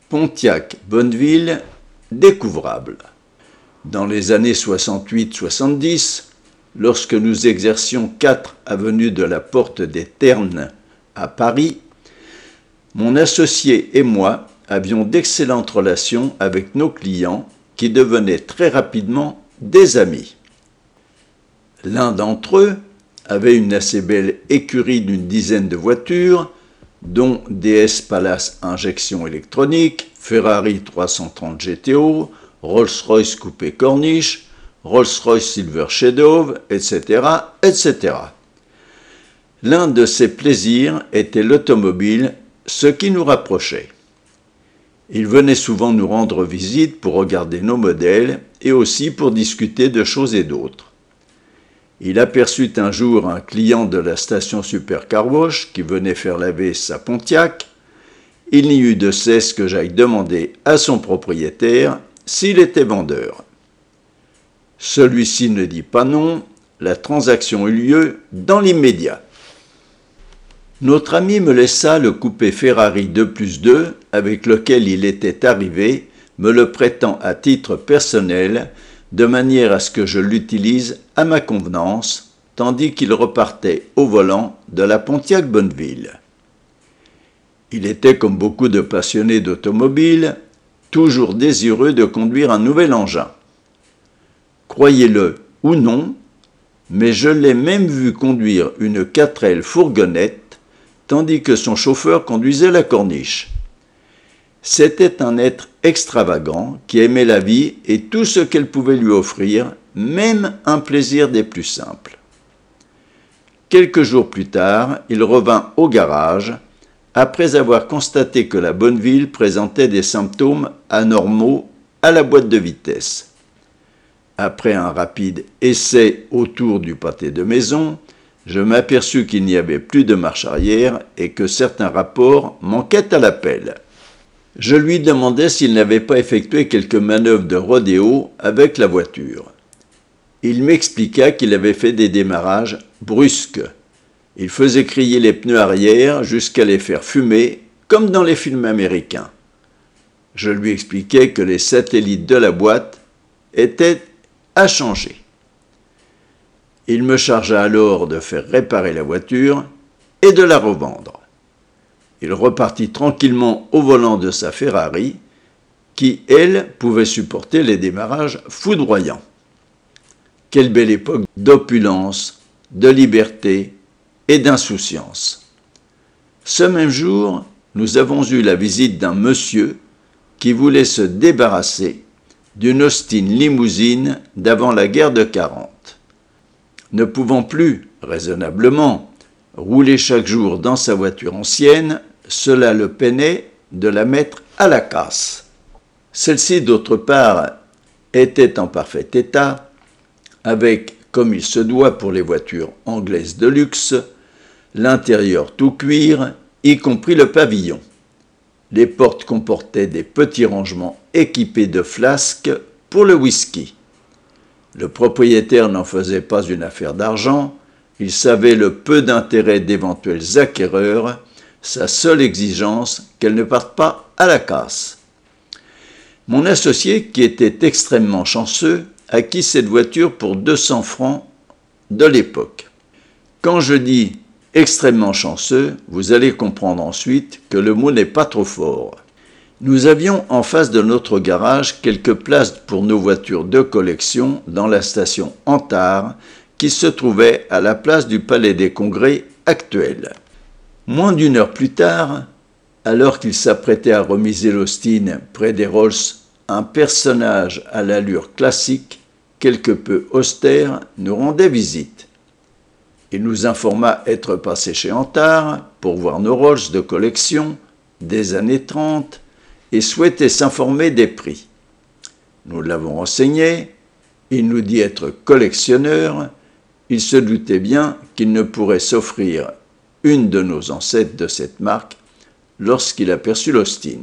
Pontiac Bonneville, découvrable. Dans les années 68-70, lorsque nous exercions 4 avenue de la Porte des Ternes à Paris, mon associé et moi avions d'excellentes relations avec nos clients qui devenaient très rapidement des amis. L'un d'entre eux avait une assez belle écurie d'une dizaine de voitures, dont DS Palace injection électronique, Ferrari 330 GTO, Rolls-Royce Coupé Corniche, Rolls-Royce Silver Shadow, etc., etc. L'un de ses plaisirs était l'automobile, ce qui nous rapprochait. Il venait souvent nous rendre visite pour regarder nos modèles et aussi pour discuter de choses et d'autres. Il aperçut un jour un client de la station Super Car Wash qui venait faire laver sa Pontiac. Il n'y eut de cesse que j'aille demander à son propriétaire s'il était vendeur. Celui-ci ne dit pas non, la transaction eut lieu dans l'immédiat. Notre ami me laissa le coupé Ferrari 2+2 avec lequel il était arrivé, me le prêtant à titre personnel, de manière à ce que je l'utilise à ma convenance, tandis qu'il repartait au volant de la Pontiac Bonneville. Il était, comme beaucoup de passionnés d'automobile, toujours désireux de conduire un nouvel engin. Croyez-le ou non, mais je l'ai même vu conduire une 4L fourgonnette, tandis que son chauffeur conduisait la corniche. C'était un être extravagant qui aimait la vie et tout ce qu'elle pouvait lui offrir, même un plaisir des plus simples. Quelques jours plus tard, il revint au garage, après avoir constaté que la Bonneville présentait des symptômes anormaux à la boîte de vitesse. Après un rapide essai autour du pâté de maison, je m'aperçus qu'il n'y avait plus de marche arrière et que certains rapports manquaient à l'appel. Je lui demandai s'il n'avait pas effectué quelques manœuvres de rodéo avec la voiture. Il m'expliqua qu'il avait fait des démarrages brusques. Il faisait crier les pneus arrière jusqu'à les faire fumer, comme dans les films américains. Je lui expliquai que les satellites de la boîte étaient à changer. Il me chargea alors de faire réparer la voiture et de la revendre. Il repartit tranquillement au volant de sa Ferrari, qui, elle, pouvait supporter les démarrages foudroyants. Quelle belle époque d'opulence, de liberté et d'insouciance. Ce même jour, nous avons eu la visite d'un monsieur qui voulait se débarrasser d'une Austin limousine d'avant la guerre de 40. Ne pouvant plus, raisonnablement, rouler chaque jour dans sa voiture ancienne, cela le peinait de la mettre à la casse. Celle-ci, d'autre part, était en parfait état, avec, comme il se doit pour les voitures anglaises de luxe, l'intérieur tout cuir, y compris le pavillon. Les portes comportaient des petits rangements équipés de flasques pour le whisky. Le propriétaire n'en faisait pas une affaire d'argent, il savait le peu d'intérêt d'éventuels acquéreurs, sa seule exigence qu'elle ne parte pas à la casse. Mon associé, qui était extrêmement chanceux, acquit cette voiture pour 200 francs de l'époque. Quand je dis extrêmement chanceux, vous allez comprendre ensuite que le mot n'est pas trop fort. Nous avions en face de notre garage quelques places pour nos voitures de collection dans la station Antar, qui se trouvait à la place du Palais des Congrès actuel. Moins d'une heure plus tard, alors qu'il s'apprêtait à remiser l'Austin près des Rolls, un personnage à l'allure classique, quelque peu austère, nous rendait visite. Il nous informa être passé chez Antar pour voir nos Rolls de collection des années 30 et souhaitait s'informer des prix. Nous l'avons renseigné, il nous dit être collectionneur, il se doutait bien qu'il ne pourrait s'offrir une de nos ancêtres de cette marque lorsqu'il aperçut l'Austin.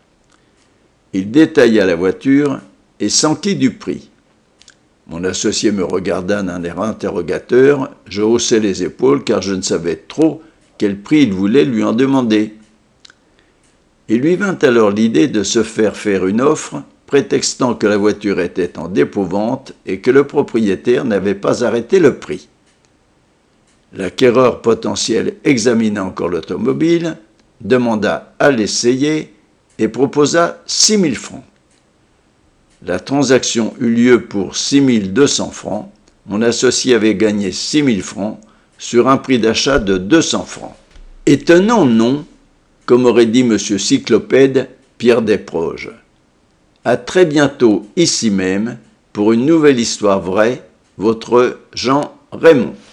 Il détailla la voiture et s'enquit du prix. Mon associé me regarda d'un air interrogateur, je haussai les épaules car je ne savais trop quel prix il voulait lui en demander. Il lui vint alors l'idée de se faire une offre, prétextant que la voiture était en dépôt-vente et que le propriétaire n'avait pas arrêté le prix. L'acquéreur potentiel examina encore l'automobile, demanda à l'essayer et proposa 6 000 francs. La transaction eut lieu pour 6 200 francs. Mon associé avait gagné 6 000 francs sur un prix d'achat de 200 francs. Étonnant, non, comme aurait dit M. Cyclopède Pierre Desproges. À très bientôt ici même pour une nouvelle histoire vraie, votre Jean Raymond.